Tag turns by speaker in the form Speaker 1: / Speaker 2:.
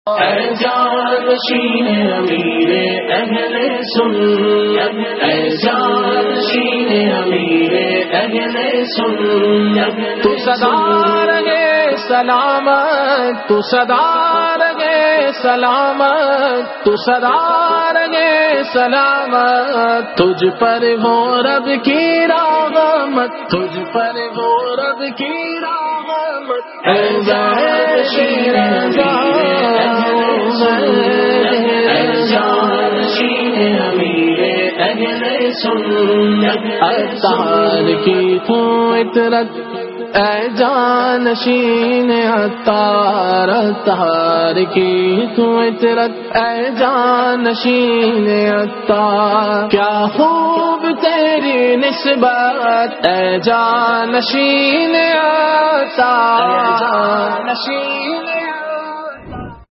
Speaker 1: اے جانشین امیر اہل سنت، اے جانشین امیر اہل سنت،
Speaker 2: تو سدا رہے سلامت، تو سدا رہے سلامت، تو سدا رہے سلامت، تجھ پر ہو رب کی رحمت، تجھ پر ہو رب کی رحمت،
Speaker 1: اے جانشین امیر اہل سنت، اے جانشین امیر اہل سنت،
Speaker 2: عطار کی تو عطرت، اے جانشین عطار، عطار کی تو عطرت، اے جانشین عطار، کیا خوب تیری نسبت، اے جانشین عطار، اے جانشین